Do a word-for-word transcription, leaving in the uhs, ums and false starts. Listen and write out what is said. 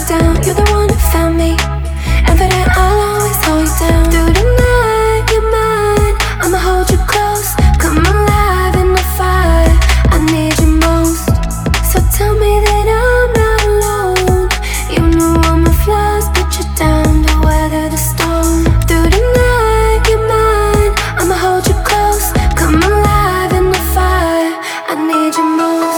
down. You're the one who found me, and for that I'll always hold you down. Through the night, you're mine. I'ma hold you close, come alive in the fire. I need you most, so tell me that I'm not alone. You know all my flaws, but you're down to weather the storm. Through the night, you're mine. I'ma hold you close, come alive in the fire. I need you most.